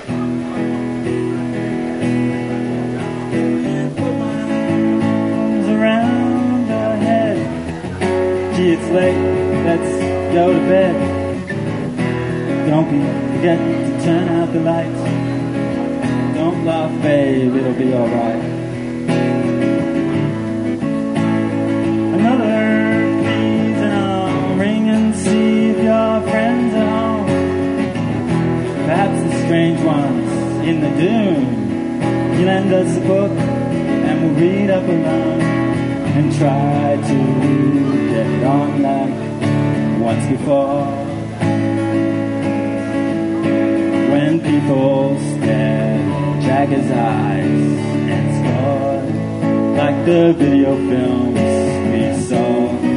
And put my arms around her head. Gee, it's late, let's go to bed. Don't forget to turn out the lights. Don't laugh, babe, it'll be alright. Another please and I'll ring and see if your friends are home. Perhaps the strange ones in the dune. You lend us a book and we'll read up alone and try to get it on like once before. When people stare at Jagger's eyes and score like the video films we saw.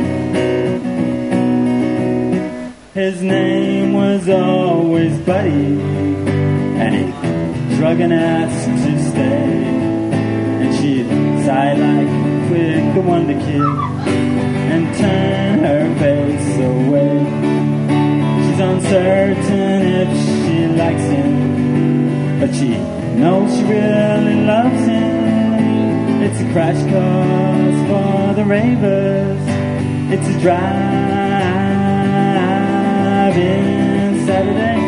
His name was always Buddy, and he'd drug an ass to stay. And she'd sigh like Quick, the Wonder Kid, and turn her face away. She's uncertain if she likes him, but she knows she really loves him. It's a crash course for the ravers. It's a drive-in Saturday.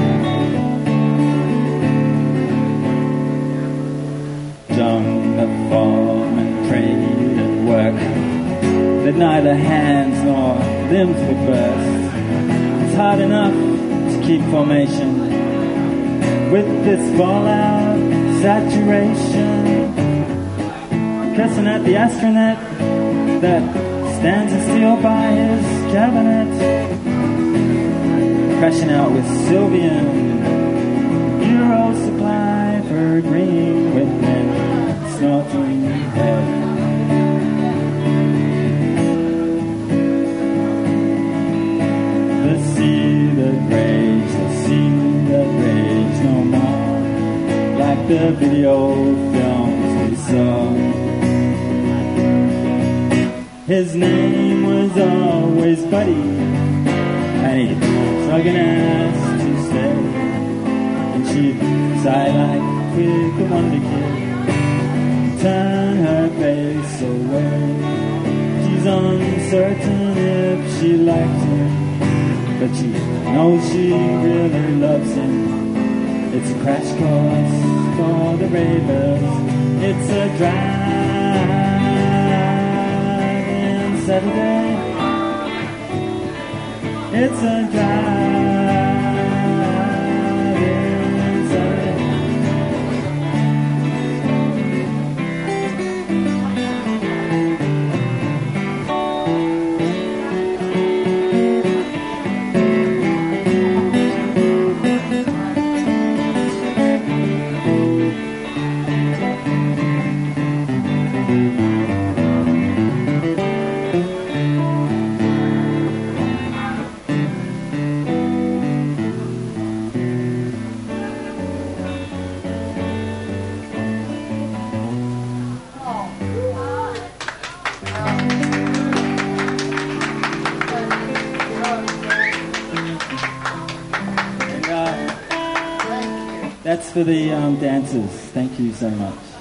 Done the form and prayed at work that neither hands nor limbs would burst. It's hard enough to keep formation with this fallout saturation. Cussing at the astronaut that stands still by his cabinet. Crashing out with Sylvian Euro supply for agreeing with men snorting head. The sea that rage no more, like the video films we saw. His name was always Buddy, and he'd drug an ass to stay. And she'd sigh like Quick, the Wonder Kid, turn her face away. She's uncertain if she likes him, but she knows she really loves him. It's a crash course for the ravers. It's a drive-in Saturday. It's a drive-in Saturday. That's for the dancers. Thank you so much.